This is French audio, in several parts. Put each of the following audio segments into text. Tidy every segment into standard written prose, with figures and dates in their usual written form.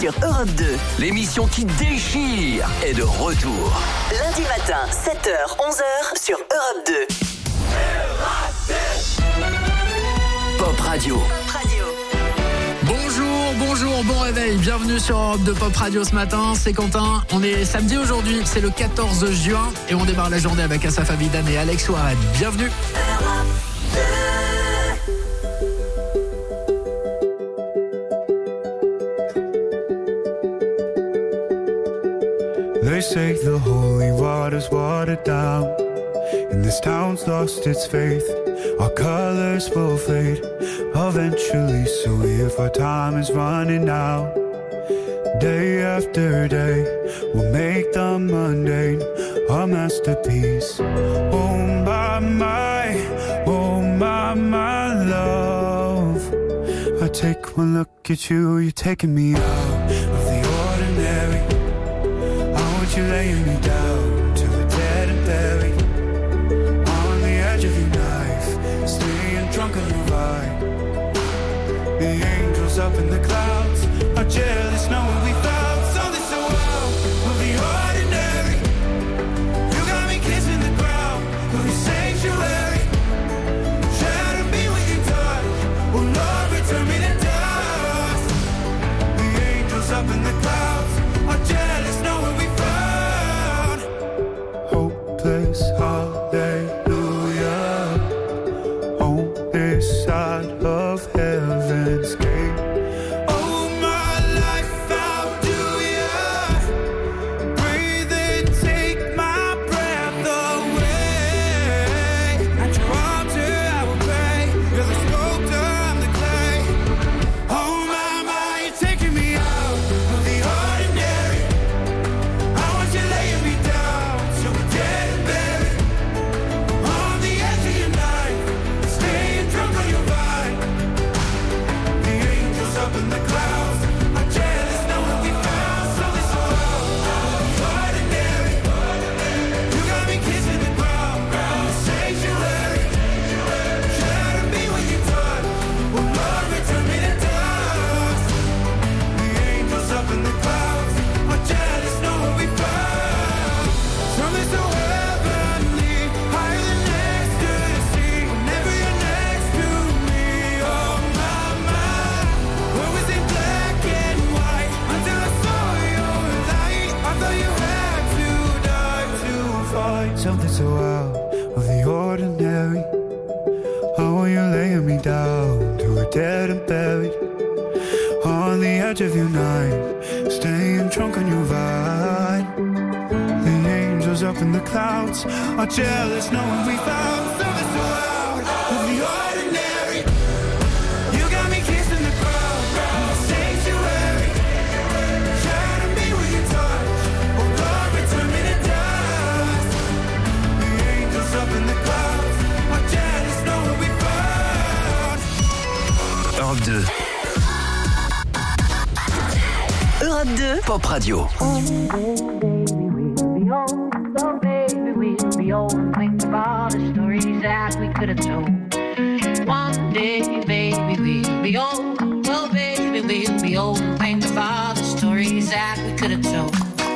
sur Europe 2. L'émission qui déchire est de retour. Lundi matin, 7h, 11h sur Europe 2. Pop Radio. Bonjour, bon réveil, bienvenue sur Europe 2 Pop Radio ce matin, c'est Quentin, on est samedi aujourd'hui, c'est le 14 juin et on démarre la journée avec Asaf Avidan et Alex Warren, bienvenue. They say the holy water's watered down, and this town's lost its faith. Our colors will fade eventually, so if our time is running out, day after day, we'll make the mundane our masterpiece. Oh my love, I take one look at you, you're taking me out of the ordinary. You laying me down to the dead and buried on the edge of your knife, staying drunk on your vine. The angels up in the clouds are jealous knowing we found something so out of the ordinary. You got me kissing the ground of your sanctuary. Shatter me with your touch, oh Lord, return me to dust. The angels up in the clouds are jealous knowing we found hopeless hallelujah on this side of heaven's gate. Oh my life, how do ya breathe and take my breath away? At your altar I will pray, you're the sculptor, I'm the clay. Oh my, you're taking me out of the ordinary. I want you laying me down so we're dead and buried on the edge of your knife, staying drunk on your vine. The angels up in the clouds are jealous knowing we found something so out of the ordinary. You got me kissing the ground in the sanctuary. Shatter me when you touch, oh Lord, return me to dust. The angels up in the clouds are jealous knowing we found something so heavenly, higher than ecstasy. Whenever you're next to me, oh my, what was in black and white until I saw your light. I thought you had to die to find something so out of the ordinary. Oh, you're laying me down to a dead and buried on the edge of your night, staying drunk on your vine. The angels up in the clouds are jealous knowing we found something so out of the ordinary. You got me kissing the ground in the sanctuary. Shatter me with your touch, oh Lord, return me to dust. The angels up in the clouds are jealous knowing we found. Europe 2. Europe 2, Pop Radio. Oh baby, we'll be old and think about the stories that we could have told. One day, baby, we'll be old. Oh baby, we'll be old and think about the stories that we could have told.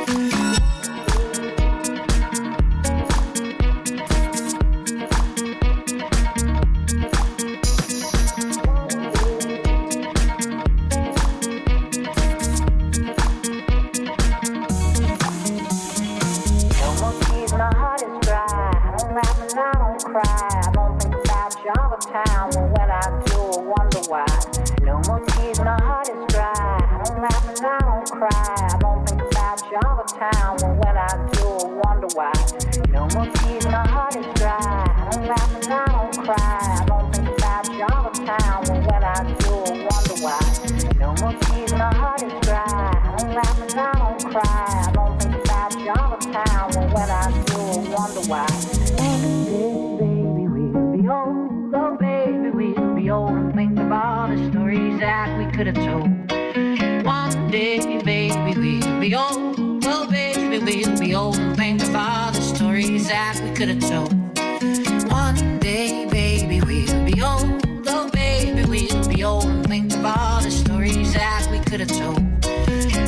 No more tears, my heart is dry. I don't laugh and I don't cry. I don't think about Java Town, but when I do, I wonder why. No more tears, my heart is dry. I don't laugh and I don't cry. I don't think about Java Town, but when I do, I wonder why. No more tears, my heart is dry. I don't laugh and I don't cry. I don't think about Java Town, but when I do, I wonder why. No more tears, my heart is dry. I don't laugh and I don't cry. I don't think about Java Town, but when I do, I wonder why. Baby, we'll be old. Oh, baby, we'll be old and think about the stories that we could have told. One day, baby, we'll be old. Oh, baby, we'll be old and think about the stories that we could have told. One day, baby, we'll be old. Oh, baby, we'll be old and think about the stories that we could have told.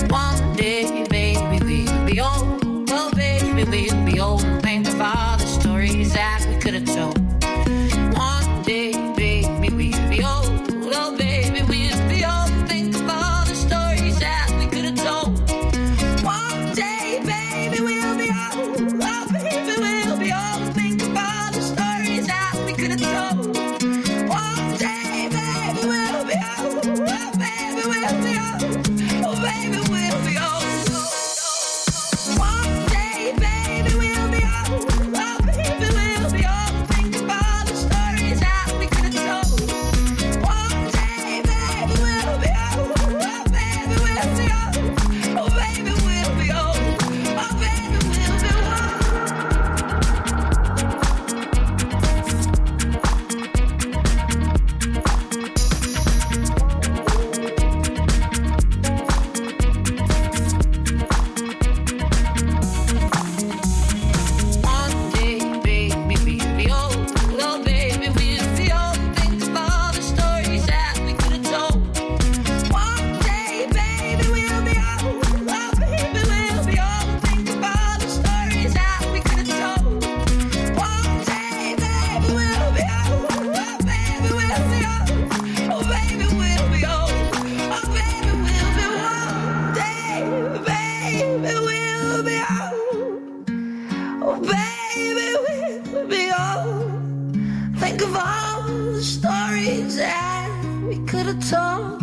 think of all the stories that we could have told.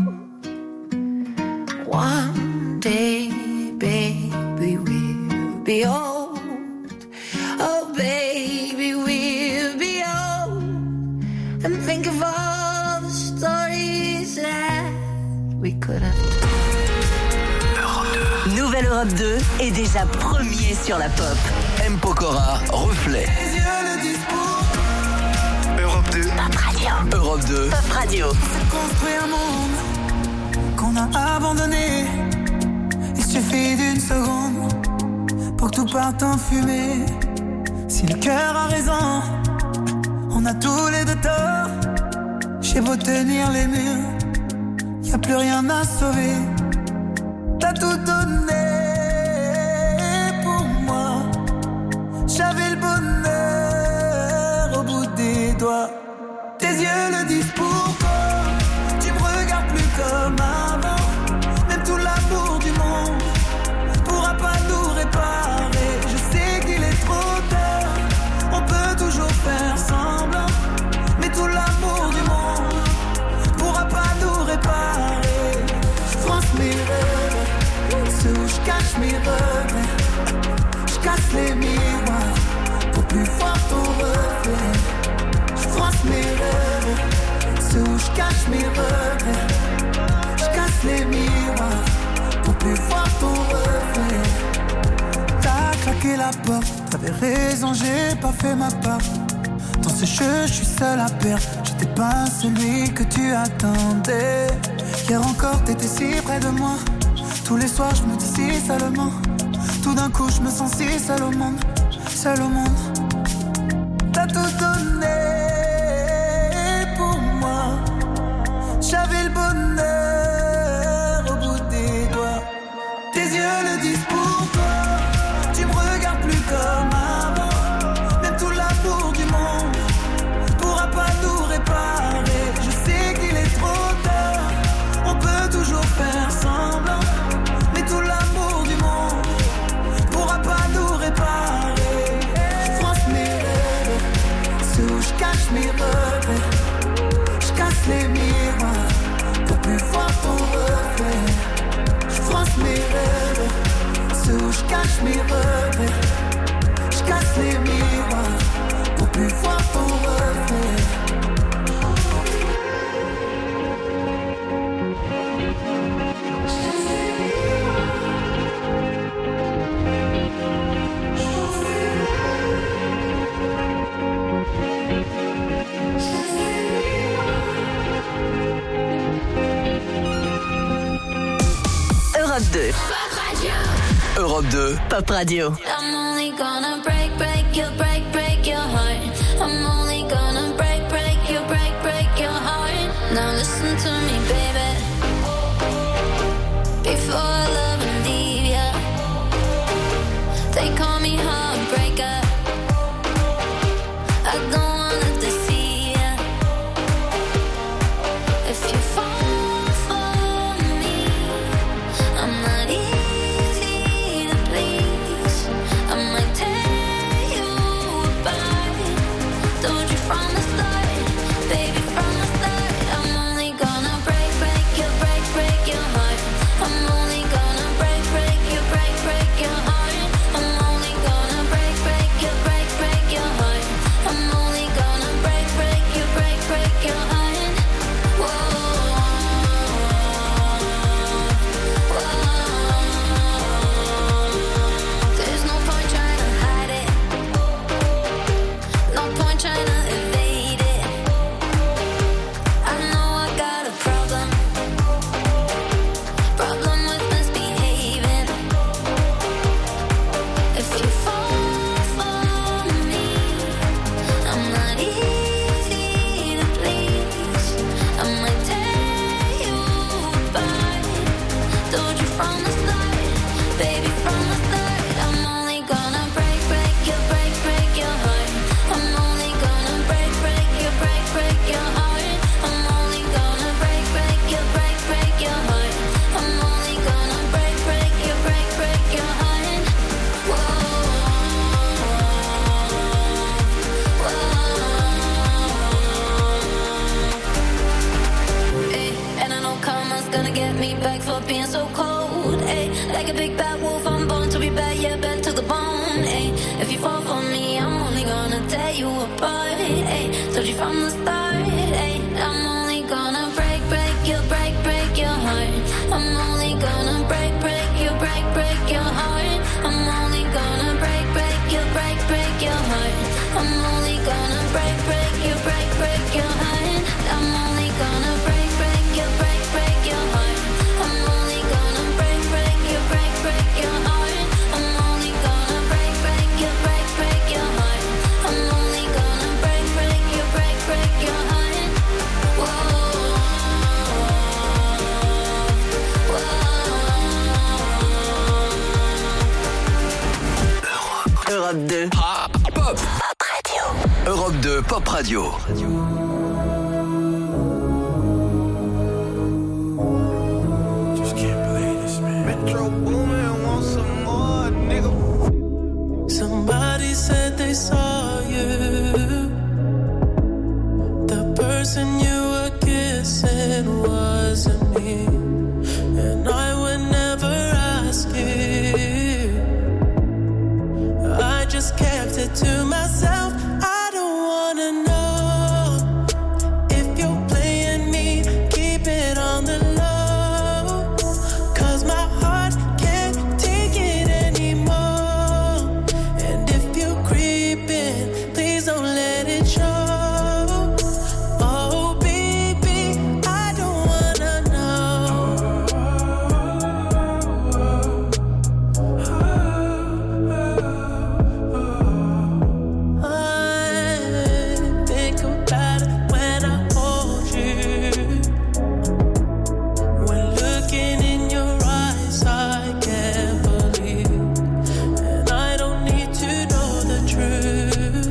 One day, baby, we'll be old. Oh, baby, we'll be old. And think of all the stories that we could have told. Nouvelle Europe 2 est déjà premier sur la pop. M. Pokora, Reflet. Les yeux le disent pour Europe 2. Pop Radio. Europe 2. Pop Radio. C'est construire un monde qu'on a abandonné. Il suffit d'une seconde pour que tout parte en fumée. Si le cœur a raison, on a tous les deux tort. J'ai beau tenir les murs, y a plus rien à sauver. T'as tout donné pour moi. J'avais le bonheur au bout des doigts. Tes yeux le disent pourquoi. Tu me regardes plus comme avant. Même tout l'amour du monde pourra pas nous réparer. Je sais qu'il est trop tard. On peut toujours faire semblant. Mais tout l'amour du monde pourra pas nous réparer. Je fronce mes rêves, ceux où je cache mes regrets. Je casse les miroirs pour plus voir ton reflet. Je fronce mes rêves, ceux où je cache mes regrets. Je casse les miroirs pour plus voir ton reflet. T'as claqué la porte, t'avais raison, j'ai pas fait ma part. Dans ce jeu, je suis seul à perdre. J'étais pas celui que tu attendais. Hier encore, t'étais si près de moi. Tous les soirs, je me dis si seulement. Tout d'un coup, je me sens si seul au monde. Seul au monde. T'as tout donné pour moi. J'avais le bonheur au bout des doigts. Tes yeux le disent pourquoi. Tu me regardes plus comme avant. Même tout l'amour du monde pourra pas nous réparer. Je sais qu'il est trop tard. On peut toujours faire semblant. Mais tout l'amour du monde pourra pas nous réparer. Je fronce mes rêves, ceux où je cache mes regrets. Je casse les miroirs pour plus voir ton reflet. Je fronce mes rêves, ceux où je cache mes regrets. Je casse les miroirs pour plus voir ton reflet. Europe 2. Europe 2. Pop Radio. I'm only gonna break your heart. I'm only gonna break your heart. Now listen to me, baby. Before I love and leave ya, they call me heartbreaker. I don't wanna deceive ya. If you fall for me, I'm not easy to please. I might tear you apart. Don't enough, gonna get me back for being so cold. Ay, like a big bad wolf, I'm born to be bad, yeah, bad to the bone. Ay, if you fall for me, I'm only gonna tear you apart. Ay, told you from the start. Ay, I'm only gonna break your heart. I'm only gonna break your heart. I'm only gonna break your heart. I'm only gonna break your heart. I'm only gonna break your heart. I'm only gonna break your heart. I'm only gonna break your heart. I'm only gonna break your heart. Whoa. Europe 2. Pop Radio. Europe 2 Pop Radio. Just can't believe this, man. Metro Boomin, want some more, nigga. Somebody said they saw you. The person you were kissing wasn't me, and I would never ask you. I just kept it to myself. I don't wanna know if you're playing me. Keep it on the low, 'cause my heart can't take it anymore. And if you're creeping, please don't let it show. Oh baby, I don't wanna know. I think about it when I hold you. When looking in your eyes, I can't believe. And I don't need to know the truth.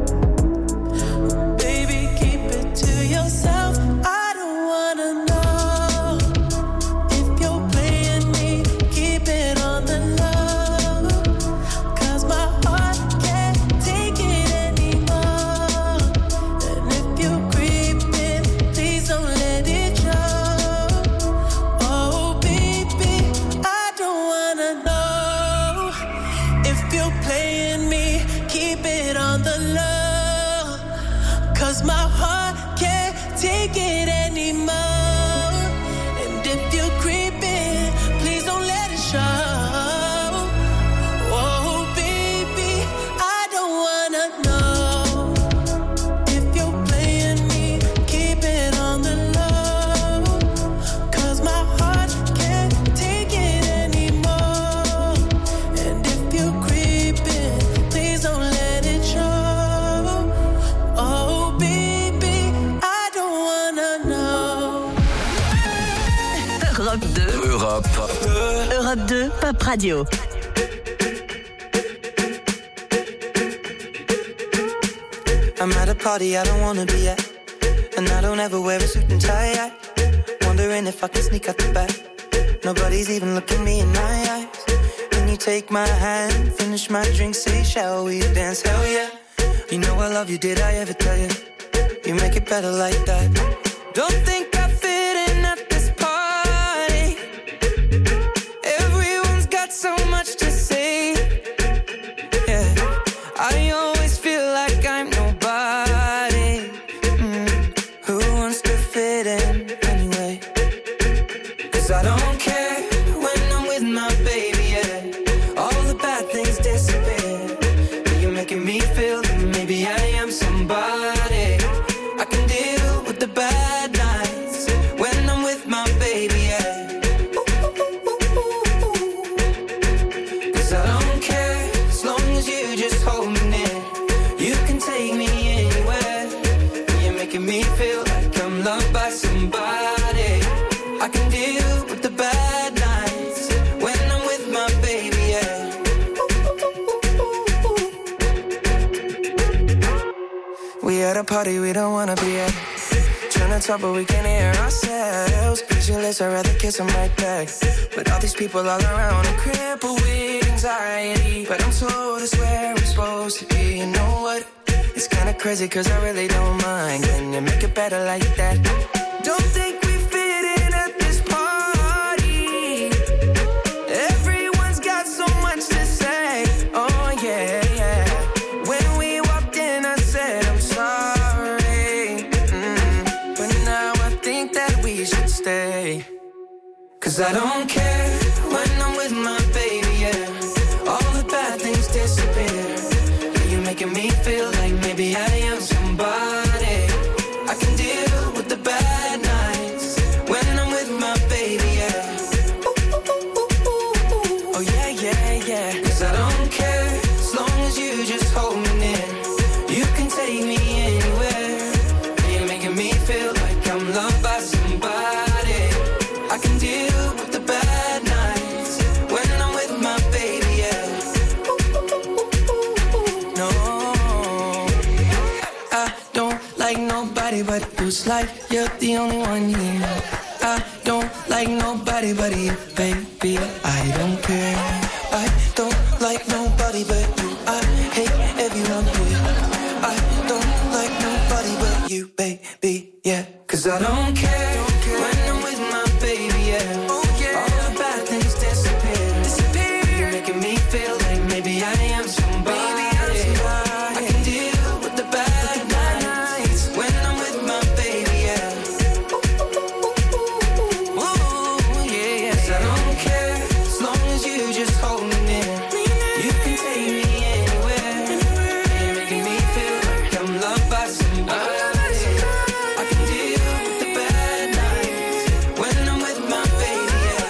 Baby, keep it to yourself. I don't wanna know if you're playing me. Keep it on the low, 'cause my heart can't take it anymore. And if you're creeping, please don't let it show. Oh baby, I don't wanna know if you're playing me. Keep it on the low, 'cause my heart can't take it anymore. And if you're creeping, please don't let it show. Oh baby, I don't wanna know if you're playing me. Keep it on the low, 'cause my heart can't take it anymore. And if you're creeping, please don't let it show. Oh baby, I don't wanna know. Europe 2. Europe 2 Pop Radio. I'm at a party I don't wanna be at, and I don't ever wear a suit and tie. Wondering if I can sneak out the back. Nobody's even looking me in my eyes. Can you take my hand, finish my drink, say shall we dance? Hell yeah. You know I love you, did I ever tell you? You make it better like that. Don't think I fit in at this party. Everyone's got so much to say. Yeah, I always feel like I'm nobody. Who wants to fit in anyway? 'Cause I don't care when I'm with my baby, yeah. All the bad things disappear. You're making me feel that maybe I am somebody. I can deal with the bad nights when I'm with my baby, yeah. 'Cause I don't care as long as you just hold me near. You can take me anywhere. You're making me feel like I'm loved by somebody. I can deal with the bad nights when I'm with my baby, yeah. We at a party we don't wanna be at. Trying to talk but we can't hear ourselves. Pictureless, I'd rather kiss them right back. But all these people all around, I'm crippled with anxiety. But I'm told it's where I'm supposed to be. You know what? It's kinda crazy 'cause I really don't mind. Can you make it better like that? Don't think we fit in at this party. stay. 'Cause I don't care when I'm with my baby, yeah. All the bad things disappear. Yeah, you're making me feel like maybe I am somebody. I can deal with the bad nights when I'm with my baby, yeah. Oh yeah, yeah, yeah. 'Cause I don't care as long as you just hold me near. You can take me anywhere. You're making me feel like I'm loved by somebody. I can deal with the bad nights when I'm with my baby, yeah. No, I don't like nobody but you. It's like you're the only one here. I don't like nobody but you, baby. I don't care. I don't like nobody but you. I hate everyone here. I don't like nobody but you, baby, yeah. 'Cause I don't care when I'm with my baby, yeah. All the bad things disappear. You're making me feel like maybe I am somebody. I can deal with the bad nights when I'm with my baby, yeah. Ooh, yeah, yeah. 'Cause I don't care as long as you just hold me near. You can take me anywhere. You're making me feel like I'm loved by somebody. I can deal with the bad nights when I'm with my baby, yeah.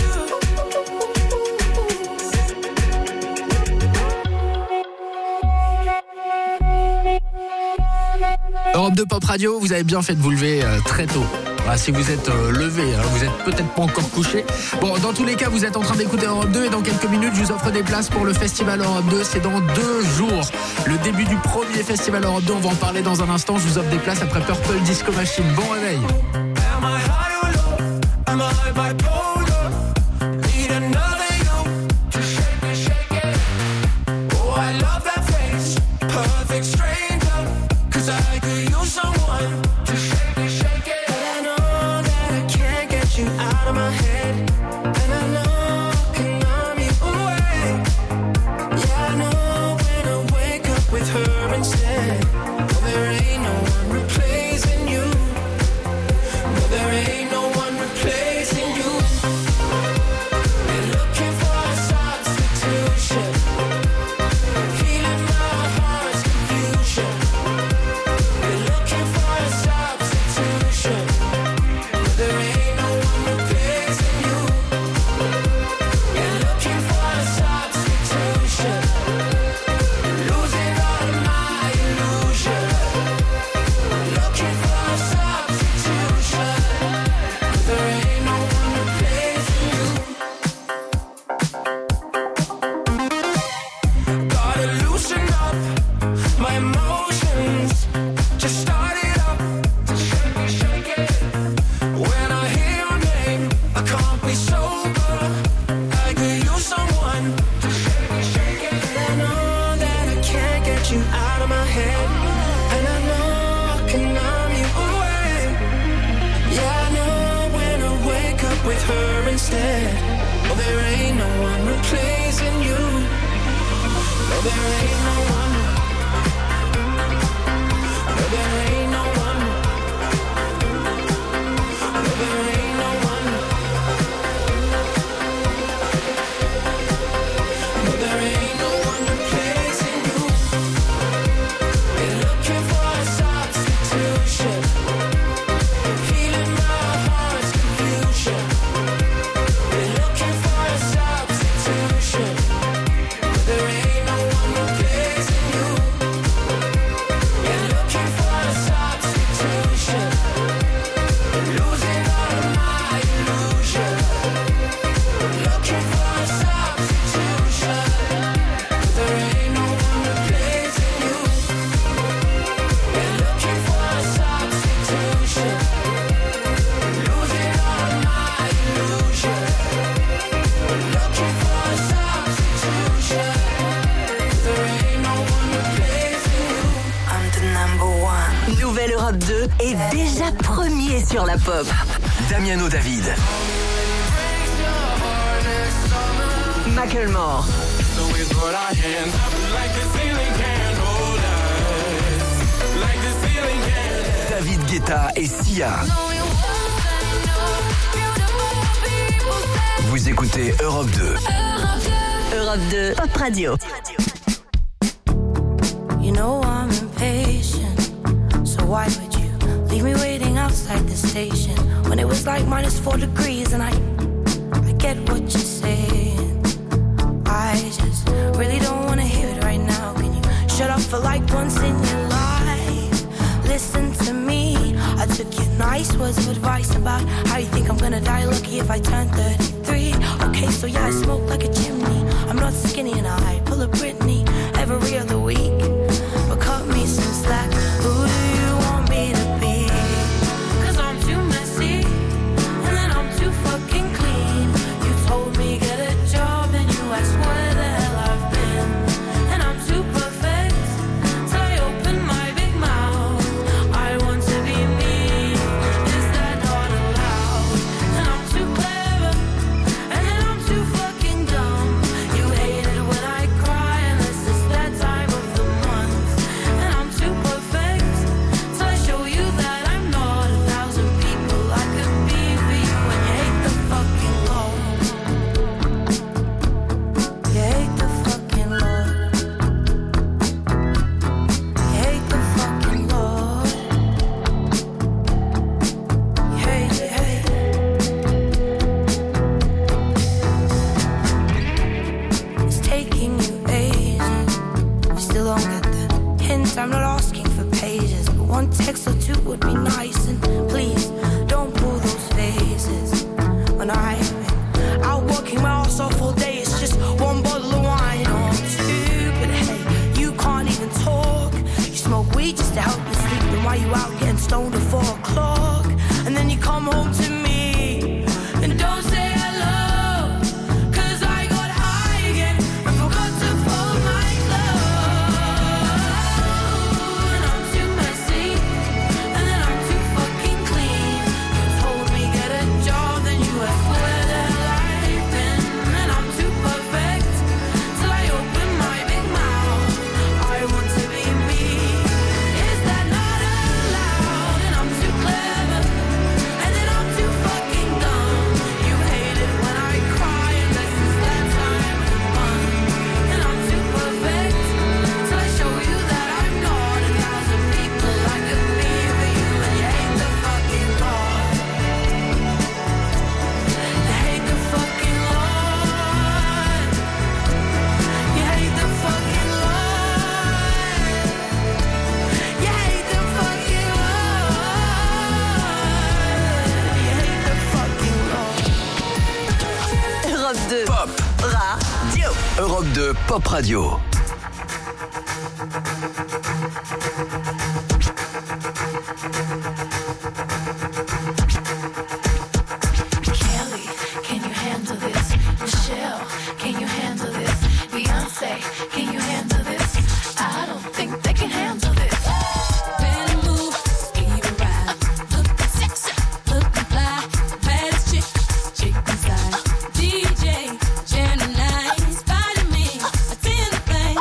Europe 2 Pop Radio, vous avez bien fait de vous lever très tôt. Voilà, si vous êtes levé, alors vous êtes peut-être pas encore couché. Bon, dans tous les cas, vous êtes en train d'écouter Europe 2 et dans quelques minutes, je vous offre des places pour le Festival Europe 2. C'est dans 2 jours. Le début du premier Festival Europe 2, on va en parler dans un instant. Je vous offre des places après Purple Disco Machine. Bon réveil. Am I high or low? Am I bipolar? Need another you to shake it. Oh, I love that face, perfect stranger. 'Cause I could use someone to shake it. But I know that I can't get you out of my head. And I know I can numb you away. Yeah, I know when I wake up with her instead. Oh, there ain't no one replacing you. No, there ain't no one replacing you. Been looking for a substitution. Healing my heart's confusion. Been looking for a substitution. No, there ain't no one replacing you. Been looking for a substitution. Losing all of my illusion. Looking for a substitution. There ain't no one replacing you. Gotta loosen up my emotions. Just start it up. Shake it. When I hear your name, I can't be sober. I could use someone to shake it. I know that I can't get you out of my head. And I know I can numb you away. Yeah, I know when I wake up with her instead. Oh, there ain't no one replacing you. No, there ain't no one. No, there ain't no one. No, there ain't no one. No, there ain't no one replacing you. Been looking for a substitution. Healing my heart's confusion. Been looking for a substitution. There ain't no one replacing you. Been looking for a substitution. Losing all of my illusion. Looking for a substitution. There ain't no one replacing you. Been looking for a substitution. Losing all of my illusion. Looking for a substitution. There ain't no one replacing you. I'm the number one. Nouvelle Europe 2 est déjà premier sur la pop. Damiano David. Macklemore. So we put our hands up like the ceiling can't hold us. Like the ceiling can't. David Guetta et Sia. Vous écoutez Europe 2. Europe 2, Pop Radio. You know I'm impatient, so why would you leave me waiting outside the station when it was like -4 degrees? And I get what you're saying. I just really don't want to hear it right now. Can you shut up for like once in your life? Listen to me. I took your nice words of advice about how you think I'm gonna die lucky if I turn 33. Okay, so yeah, I smoke like a chimney. I'm not skinny and I pull a Britney every other week. But cut me some slack. Who do you want me to be? 'Cause I'm too messy and then I'm too fucking clean. You told me get a job and you asked where the hell I've been. And I'm too perfect till I open my big mouth. I want to be me. Is that not allowed? And I'm too clever and then I'm too fucking dumb. You hate it when I cry unless it's that time of the month. And I'm too perfect till I show you that I'm not 1,000 people I could be for you. And you hate the fucking Lord. You hate the fucking Lord. You hate the fucking Lord. You hate it, hate it. It's taking you ages. You still don't get the hint. I'm not asking for pages, but one text or two would be nice. And please don't pull those faces. When I've been out working my ass off all day, it's just one bottle of wine or two. But hey, you can't even talk. You smoke weed just to help you sleep. Then why you out getting stoned at 4 o'clock? And then you come home to me and don't say hello. 'Cause I got high again and forgot to fold my clothes. And I'm too messy and then I'm too fucking clean. You told me get a job, then you asked where the hell I've been. And I'm too perfect till I open my big mouth. I want to be me. Is that not allowed? And I'm too clever and then I'm too fucking dumb. You hate it when I cry unless it's that time of the month. And I'm too perfect till I show you that I'm not 1,000 people I could be for you. And you hate the fucking Lord. You hate the fucking Lord. You hate the fucking Lord. You hate the fucking Lord. You hate the fucking Lord. Europe 2, Pop. Radio. Europe 2 Pop Radio. Kelly, can you handle this? Michelle, can you handle this? Beyonce, can you handle this? I don't think they can handle this. Better move, even ride. Looking sexy, looking fly. Baddest chick inside. DJ, Gemini, inspired me. Attend the thing.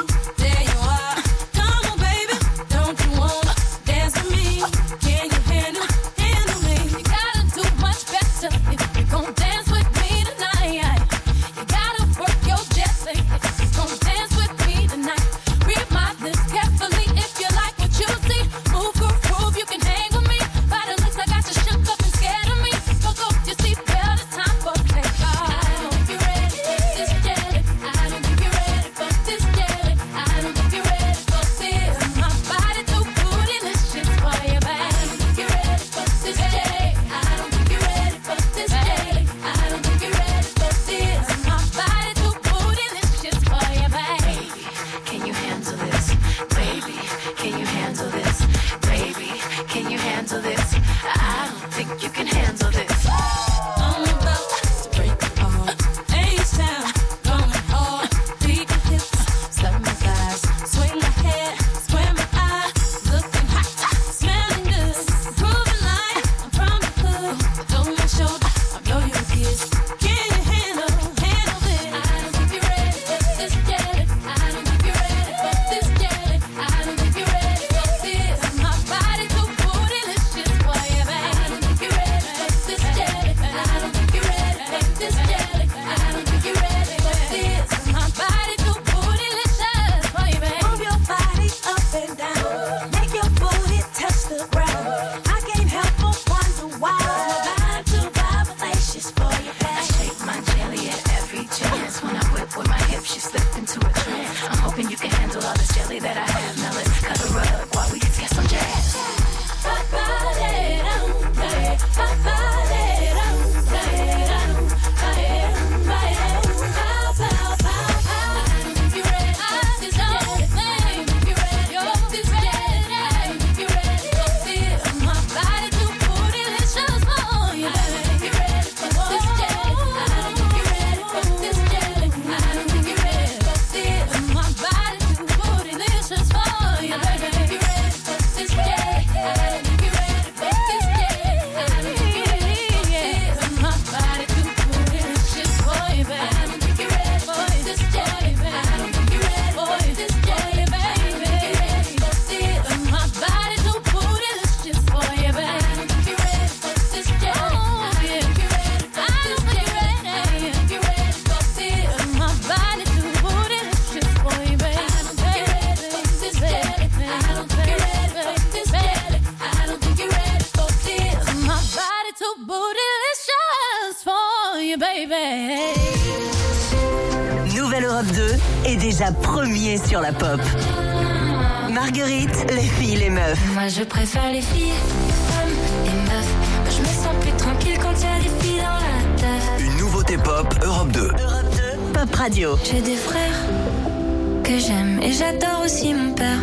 bootylicious for you, baby. Nouvelle Europe 2 est déjà premier sur la pop. Marguerite, les filles, les meufs. Moi je préfère les filles, les femmes, les meufs. Moi je me sens plus tranquille quand y a des filles dans la teuf. Une nouveauté pop Europe 2. Europe 2, Pop Radio. J'ai des frères que j'aime et j'adore aussi mon père.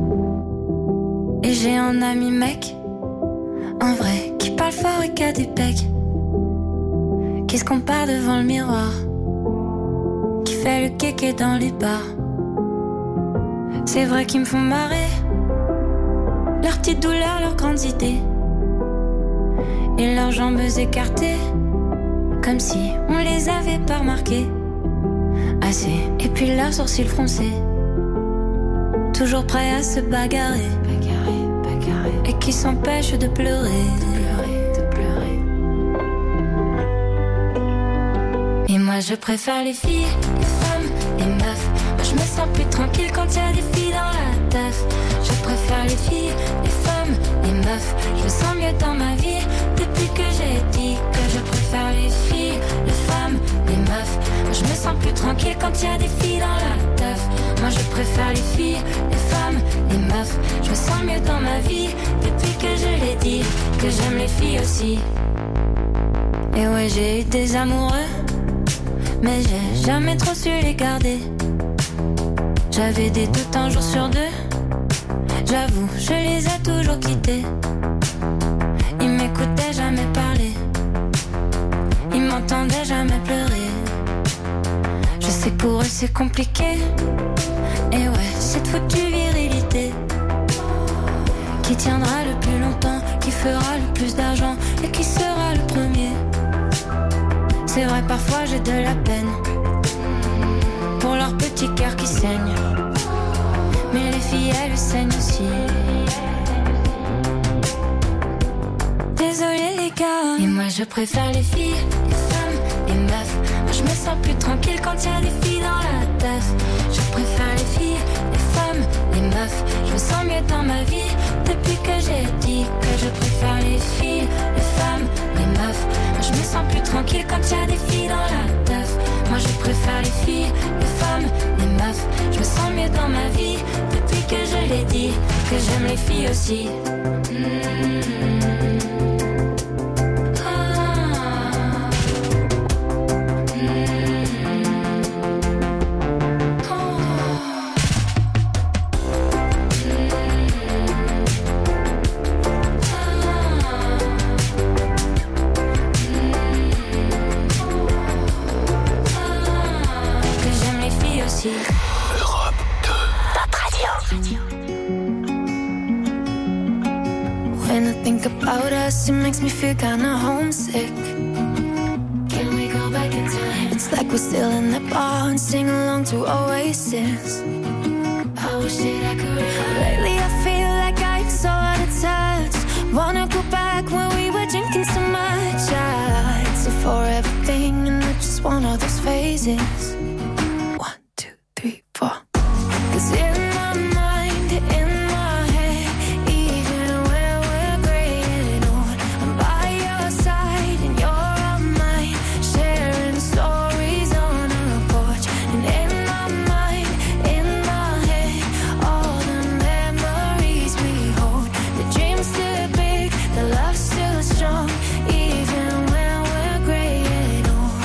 Et j'ai un ami mec, un vrai, qui parle fort et qui a des pecs, qui se compare devant le miroir, qui fait le kéké dans les bars. C'est vrai qu'ils me font marrer, leurs petites douleurs, leurs grandes idées, et leurs jambes écartées, comme si on les avait pas remarquées assez. Et puis leurs sourcils froncés, toujours prêts à se bagarrer, et qui s'empêchent de pleurer. Et moi je préfère les filles, les femmes, les meufs. Moi je me sens plus tranquille quand y a des filles dans la teuf. Je préfère les filles, les femmes, les meufs. Je me sens mieux dans ma vie depuis que j'ai dit que je préfère les filles, les femmes, les meufs. Moi je me sens plus tranquille quand y a des filles dans la teuf. Moi je préfère les filles, les femmes, les meufs. Je me sens mieux dans ma vie depuis que je l'ai dit que j'aime les filles aussi. Et ouais, j'ai eu des amoureux, mais j'ai jamais trop su les garder. J'avais des doutes un jour sur deux, j'avoue, je les ai toujours quittés. Ils m'écoutaient jamais parler, ils m'entendaient jamais pleurer. Je sais que pour eux c'est compliqué, et ouais, cette foutue virilité qui tiendra le plus longtemps, qui fera le plus d'argent et qui sera le premier. C'est vrai, parfois j'ai de la peine pour leur petit cœur qui saigne, mais les filles elles saignent aussi. Désolée les gars. Et moi je préfère les filles, les femmes, les meufs. Moi je me sens plus tranquille quand y a des filles dans la teuf. Je préfère les filles, les femmes, les meufs. Je me sens mieux dans ma vie depuis que j'ai dit que je préfère les filles, les femmes, les meufs. Moi je me sens plus tranquille quand y a des filles dans la teuf. Moi je préfère les filles, les femmes, les meufs. Je me sens mieux dans ma vie depuis que je l'ai dit que j'aime les filles aussi. Europe 2. Pop Radio. When I think about us, it makes me feel kinda homesick. Can we go back in time? It's like we're still in that bar and sing along to Oasis. I wish that I could. Lately I feel like I'm so out of touch. Wanna go back when we were drinking so much. I'd say for everything and not just one of those phases. 1, 2, 3, 4. 'Cause in my mind, in my head, even when we're gray and old, I'm by your side and you're on mine, sharing stories on our porch. And in my mind, in my head, all the memories we hold. The dream's still big, the love's still strong, even when we're gray and old.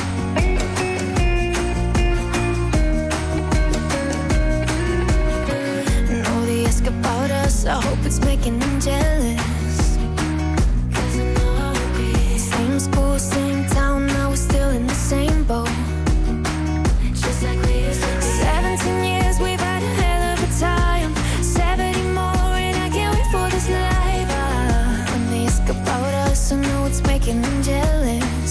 And all they ask about us, I hope it's making them jealous. 'Cause I know I would be. Same school, same town, now we're still in the same boat. Just like we used to be. 17 years, we've had a hell of a time. 70 more, and I can't wait for this life. When they ask about us, I know it's making them jealous.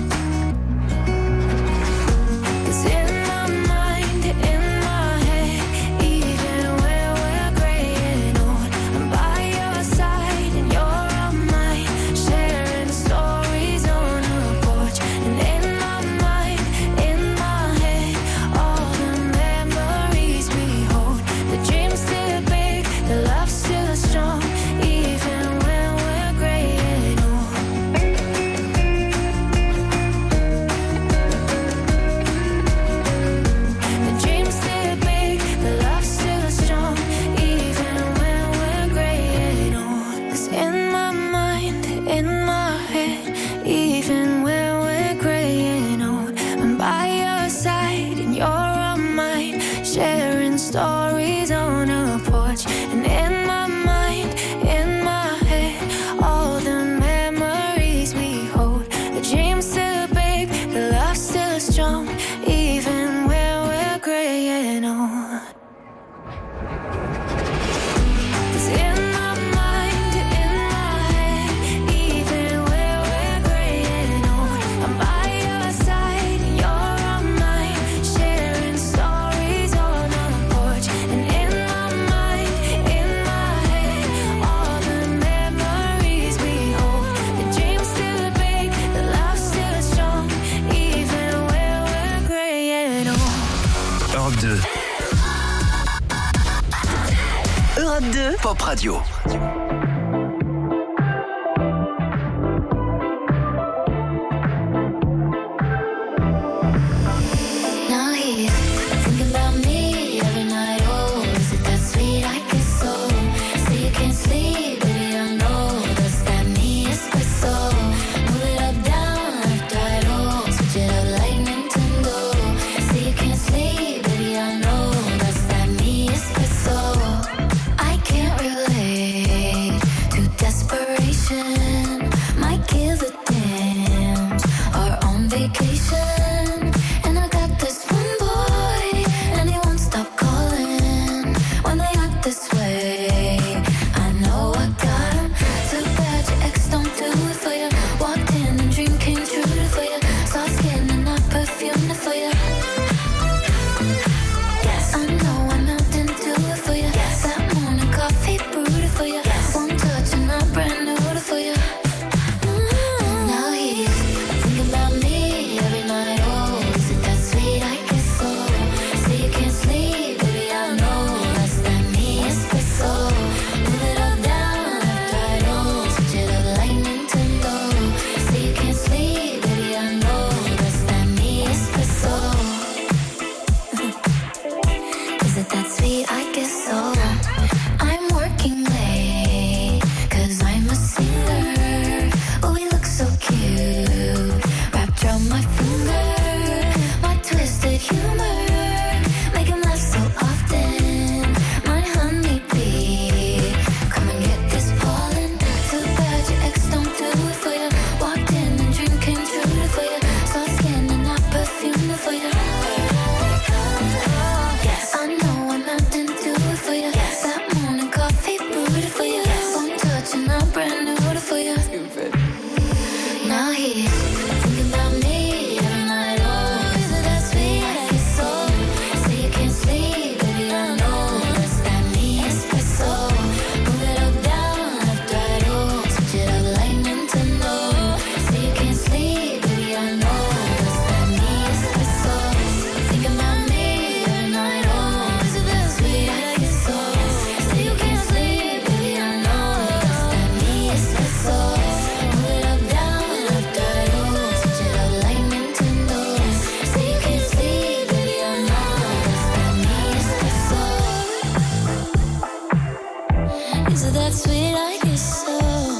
'Cause in my mind, in my head, even when we're gray and old, I'm by your side and you're on mine, sharing stories on our porch. And in my mind, in my head, all the memories we hold. The dream's still big, the love's still strong, even when we're gray and old. Pop Radio. Now he's thinking about me every night. Oh, is it that sweet? I guess so. Say you can't sleep, baby, I know. Does that mean espresso? Move it up, down, left, right, oh. Switch it up like Nintendo. Say you can't sleep, baby, I know. Does that mean espresso? I can't relate to desperation. My kids are damned are on vacation. And I got this one boy, and he won't stop calling when they act this way. I know I got him. Too bad your ex don't do it for you. Walked in and dream came true for you. Soft skin and not perfumed for you. Yes, I know I melted into it for you. Yes, that morning coffee brewed for you. Yes, one touch and I'm brand new for you. Now he's thinking about me every night. Oh, is it that sweet? I guess so. Say you can't sleep, baby, I know. That's that me espresso. Move it up, down, left, right, oh. Switch it up like Nintendo. Say you can't sleep, baby, I know. That's that me espresso. Is it that sweet? I guess so. I'm working late, 'cause I'm a singer. Oh, we look so cute, wrapped around my finger. My twisted humor, make him laugh so often. My honeybee, come and get this pollen. Too bad your ex don't do it for you. Walked in and dream came true for you. Soft skin and not perfume for you. Yes, I know I'm out into it for you. Yes, that morning coffee brewed for you. Yes, one touch and I'm brand new for you. Now he's thinking about me every night. Oh, is it that sweet? I guess so. Say you can't sleep, baby, I know. That's that me espresso. Move it up, down, left, right, oh. Switch it up like Nintendo. Say you can't sleep, baby, I know. That's that me espresso. Thinking about me every night. Oh, is it that sweet? I guess so. Say you can't sleep, baby, I know. That's that me espresso. Move it up, down, left, right, oh. Switch it up like Nintendo. Say you can't sleep, baby, I know. That's that me espresso. Is it that sweet? I guess so.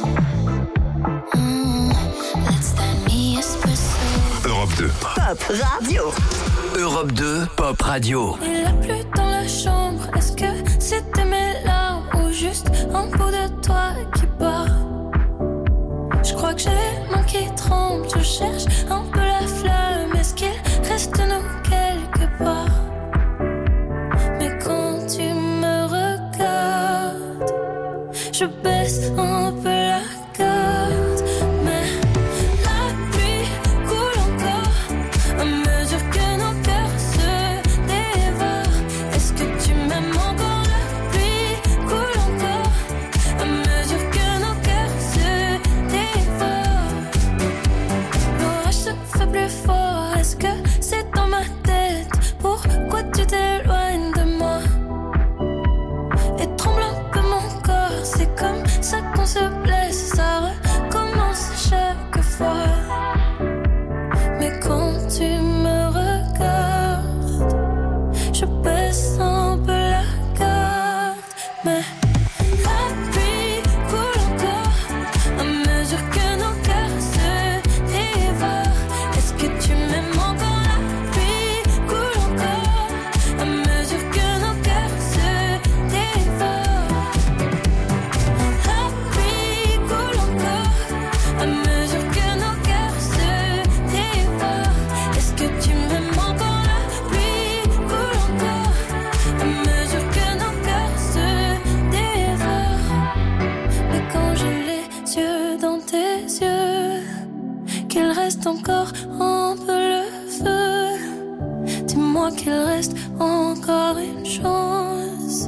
That's that me espresso. Europe 2. Pop Radio. Europe 2, Pop Radio. Il a plu dans la chambre. Est-ce que c'était mes larmes ou juste un bout de toi qui bat? Je crois que j'ai les mains qui tremblent. Je cherche un peu la flamme. Est-ce qu'il reste de nous quelque part? Mais quand tu me regardes, je baisse un peu la garde. Mais la pluie coule encore à mesure que nos cœurs se dévorent. Est-ce que tu m'aimes encore? La pluie coule encore à mesure que nos cœurs se dévorent. L'orage se fait plus fort. Est-ce que c'est dans ma tête? Pourquoi tu t'éloignes de moi? Et tremble un peu mon corps. C'est comme ça qu'on se blesse. Ça recommence chaque fois. Mais quand tu me regardes, je baisse un peu la garde. Mais la pluie coule encore à mesure que nos cœurs se dévorent. Est-ce que tu m'aimes encore? La pluie coule encore à mesure que nos cœurs se dévorent. La pluie coule encore à mesure que nos cœurs se dévorent. Est-ce que tu m'aimes encore? La pluie coule encore à mesure que nos cœurs se dévorent. Mais quand j'ai les yeux dans tes yeux, qu'il reste encore un peu le feu, dis-moi qu'il reste encore une chance.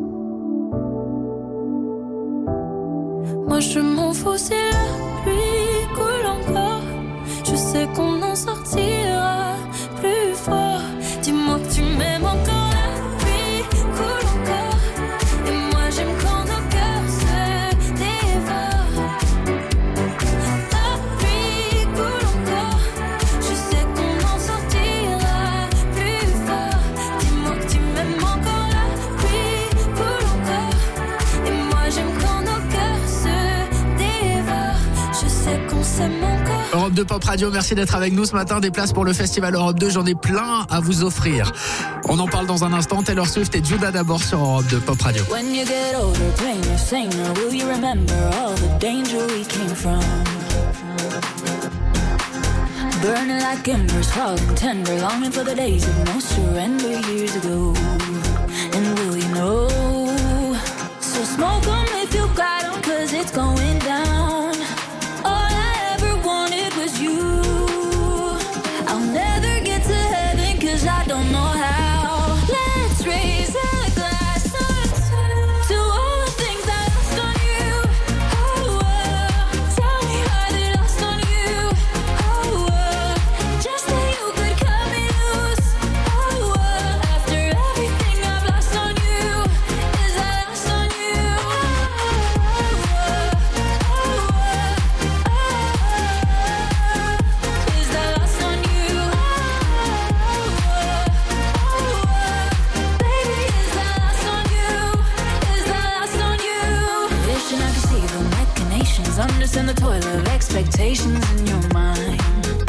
Moi je m'en fous si la pluie coule encore. Je sais qu'on en sortira plus fort. Dis-moi que tu m'aimes encore. La pluie coule encore. Et moi j'aime quand nos qu'on s'aime encore. Europe 2 Pop Radio, merci d'être avec nous ce matin. Des places pour le festival Europe 2, j'en ai plein à vous offrir. On en parle dans un instant. Taylor Swift et Judas d'abord sur Europe 2 Pop Radio. When you get older, playing your singer, will you remember all the danger we came from? Burning like embers, falling tender, longing for the days of no surrender years ago. And will you know? So smoke 'em if you got 'em, 'cause it's going down. All I ever wanted was you. I'll never get to heaven 'cause I don't know how. Let's raise a glass to all the things I lost on you. Oh, tell me how they lost on you. Oh, just that you could cut me loose. Oh, after everything I've lost on you, is I lost on you. Is that lost on you? Baby, is that lost on you? Is that lost on you? Wishing I could see the machinations, understand the toil of expectations in your mind.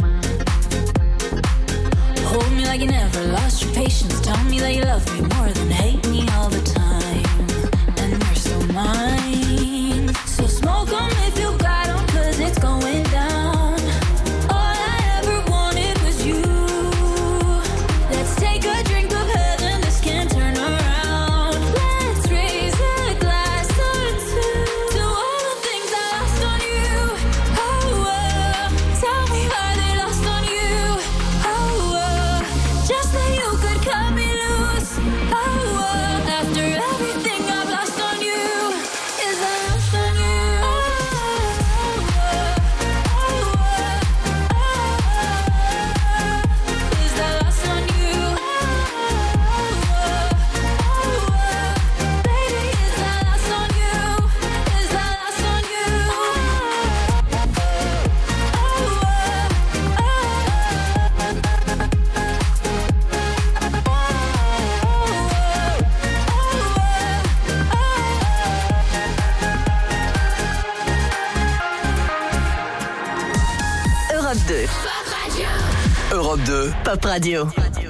Hold me like you never lost your patience. Tell me that you love me more than hate me all the time. And you're still mine. So smoke 'em if you got 'em, 'cause it's going down. All I ever wanted was you. Let's take a drink of heaven, this can't turn around. Let's raise a glass to all the things I lost on you. Oh, tell me how they lost on you. Oh, just that you could cut me loose. Oh, after everything I've lost on you, is I lost on you? Is that lost on you? Baby, is that lost on you? Is that lost on you? Europe 2. Europe 2. Pop Radio.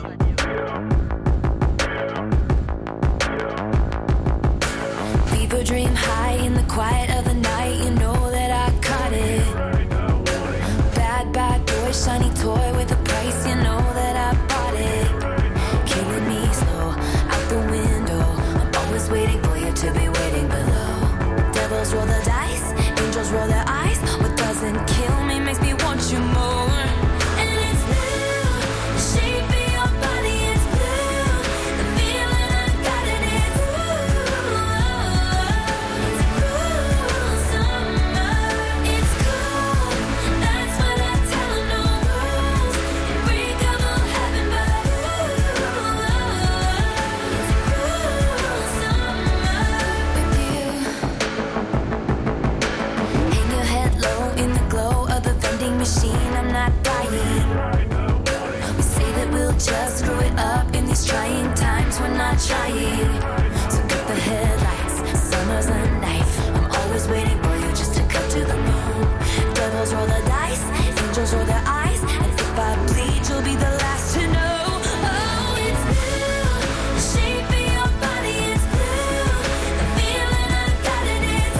People dream high in the quiet of the night. You know that I caught it. Bad, bad boy, shiny toy with a price. You know that I bought it. Killing me slow, out the window. I'm always waiting for you to be waiting below. Devils roll the dice, angels roll their eyes. What doesn't kill me makes me want you more. And it's blue, the shape of your body is blue. The feeling I got it is it's cruel summer. It's cool, that's what I tell 'em, no rules. Unbreakable heaven, but it's cruel summer with you. Hang your head low in the glow of the vending machine. I'm not dying. We say that we'll just screw it up in these trying times. We're not trying. So cut the headlights. Summer's a knife. I'm always waiting for you just to cut to the bone. Devils roll the dice. Angels roll their eyes. And if I bleed, you'll be the last to know. Oh, it's blue. The shape of your body is blue. The feeling I got it is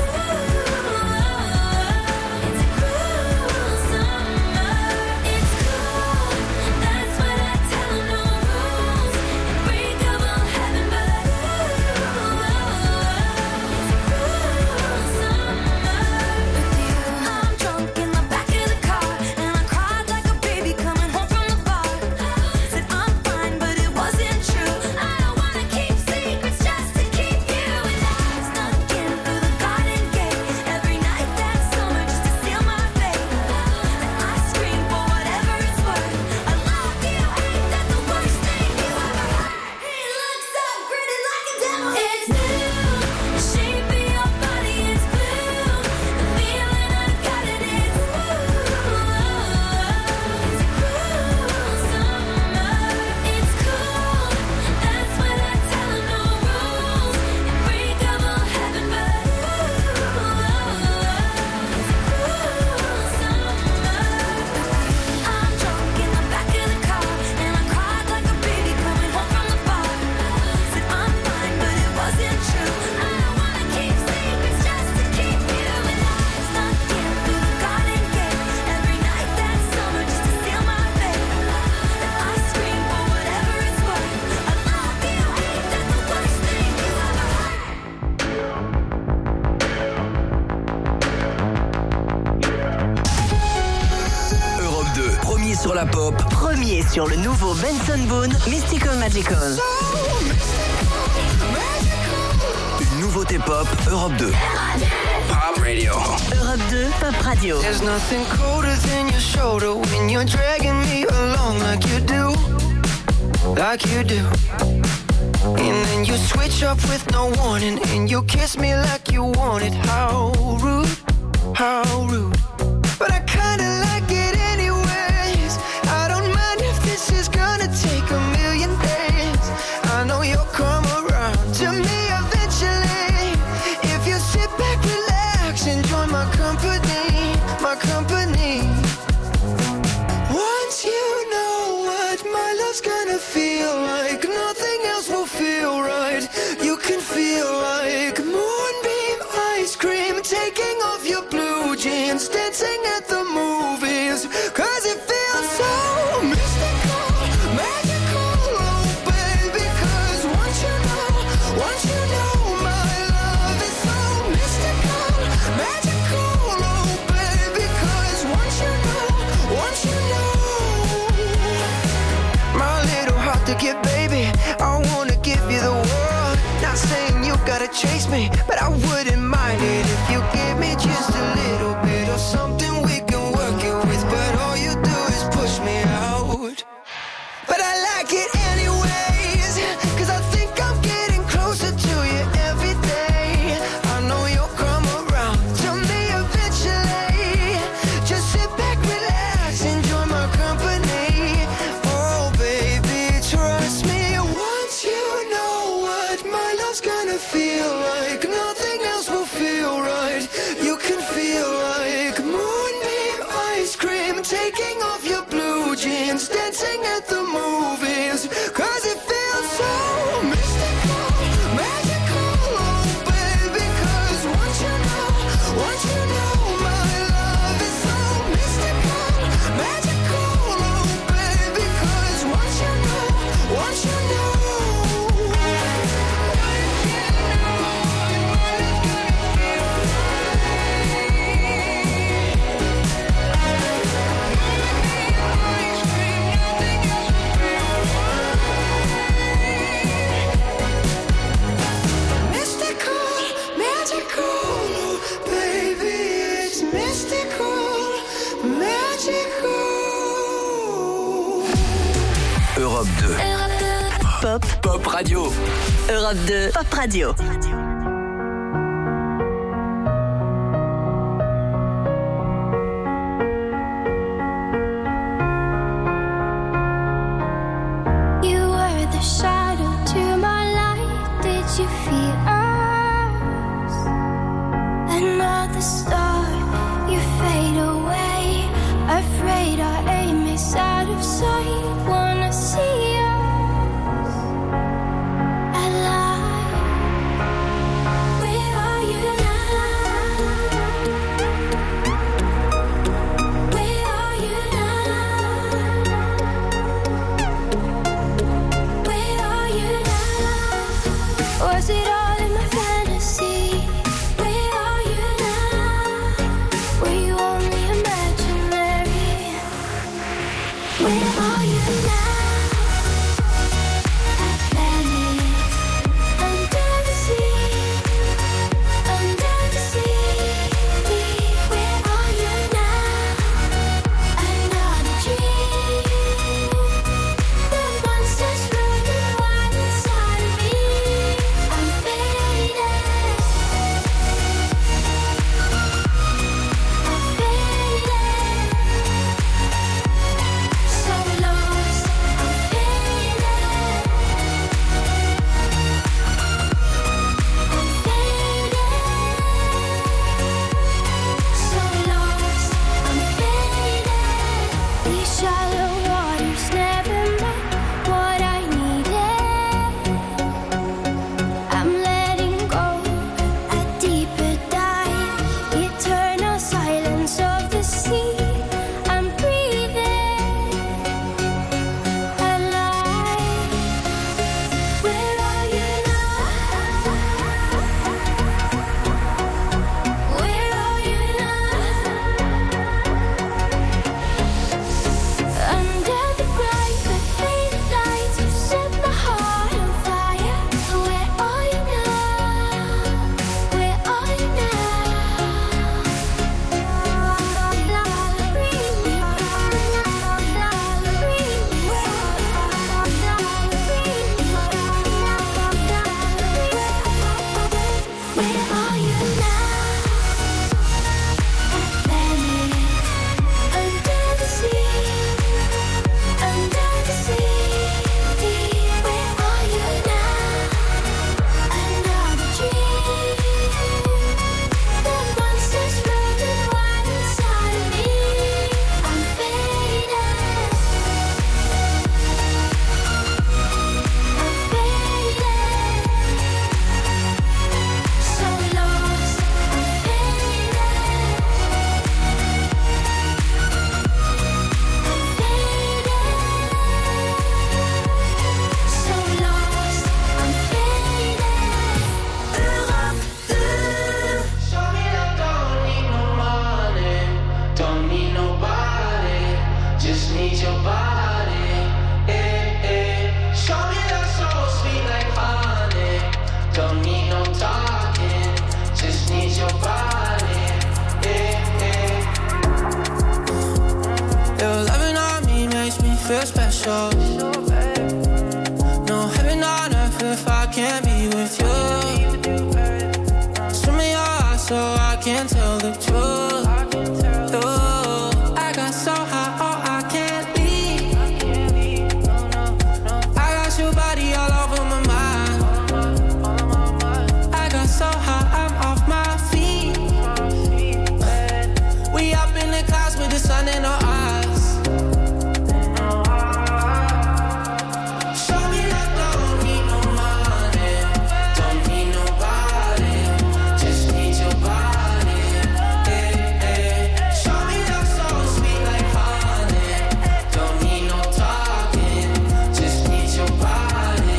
it's cruel summer. It's cool. That's what I tell 'em, no rules. Unbreakable heaven, but sur la pop. Premier sur le nouveau Benson Boone, Mystical Magical. Une nouveauté pop, Europe 2. Pop Radio. Europe 2, Pop Radio. There's nothing colder than your shoulder when you're dragging me along like you do. Like you do. And then you switch up with no warning, and you kiss me like you want it. How rude, how rude. But I kinda like it anyways. I don't mind if this is gonna take a million days. I know you'll come around to me eventually. If you sit back, relax, enjoy my company, my company. Once you know what my love's gonna feel like, nothing else will feel right. You can feel like moonbeam ice cream, taking off your blue jeans, dancing at the movies, 'cause it feels so mystical, magical, oh baby, 'cause once you know my love is so mystical, magical, oh baby, 'cause once you know my little heart to give, baby, I wanna give you the world. Not saying you gotta chase me, but I wouldn't mind it if you give me just a little bit of something we can work it with. But all you do is push me out. But I like it anyways, 'cause I think I'm getting closer to you every day. I know you'll come around to me eventually. Just sit back, relax, enjoy my company. Oh baby, trust me. Once you know what my love's gonna feel like, nothing else will feel right. You can feel like moonbeam ice cream, taking off your blue jeans, dancing at the movies, 'cause it feels so mystical, magical, oh baby, 'cause once you know my love is so mystical, magical, oh baby, 'cause once you know mystical, magical, oh baby, it's mystical, magical. Europe 2. Pop, Pop Radio. Europe 2, Pop Radio. You were the shadow to my light. Did you feel us? Another star, you fade away. Afraid our aim is out of sight. Wanna see us alive. Where are you now? Where are you now? Where are you now? Was it all in my fantasy? Where are you now? Were you only imaginary? Where are you now? Atlantis, under the sea, under the sea. Where are you now? Another dream. The monsters running wild inside of me. I'm faded. I'm faded. So lost, your body. Show me love so sweet like honey. Don't need no talking, just need your body. Your loving on me makes me feel special. No heaven on earth if I can't be with you. Swim in your eyes so I can tell the truth. I got so high, oh I can't leave. I got your body all over my mind. I got so high, I'm off my feet. We up in the clouds with the sun in our eyes. Show me that don't need no money, don't need nobody, just need your body. Show me that so sweet like honey, don't need no talking, just need your body.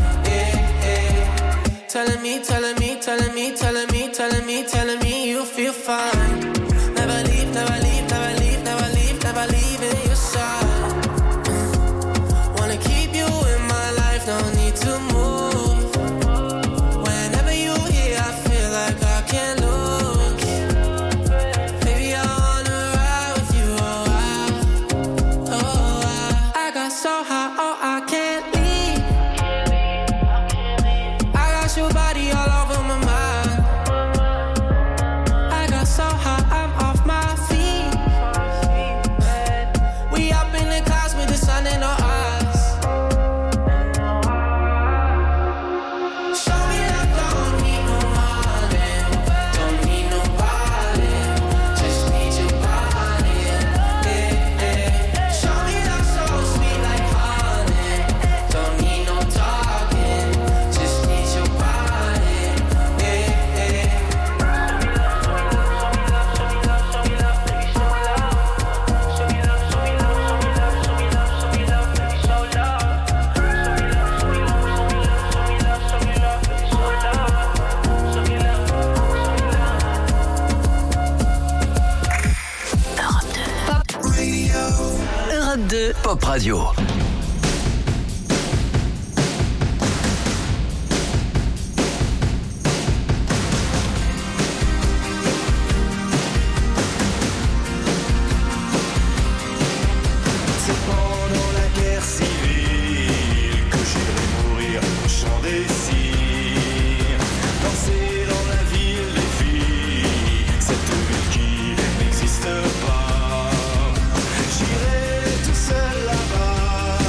Telling me, telling me, telling me, telling me, telling me, telling me you feel fine. Never leave, never leave, never leave, never leave, never leave in your side. Wanna keep you in my life, no need to move. Whenever you here, I feel like I can't lose. Baby, I wanna ride with you, I got so high, oh I can't leave. I got your body all over my mind. I got so high, I'm off my feet. We up in the clouds with the sun in our eyes. Show me that don't need no money, don't need nobody, just need your body. Show me that so sweet like honey, don't need no talking, just need your body. Europe 2, Pop Radio. C'est pendant la guerre civile que j'irai mourir au champ des cires. Danser dans la ville des filles, cette ville qui n'existe pas. J'irai tout seul là-bas,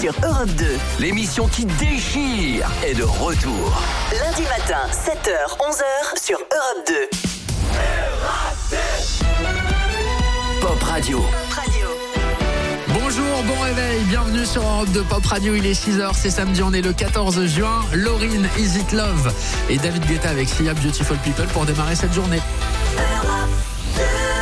sur Europe 2. L'émission qui déchire est de retour. Lundi matin, 7h, 11h sur Europe 2. Pop Radio. Bonjour, bon réveil, bienvenue sur Europe 2 Pop Radio, il est 6h, c'est samedi, on est le 14 juin. Lauryn, Is It Love et David Guetta avec Sia, Beautiful People pour démarrer cette journée. Europe 2.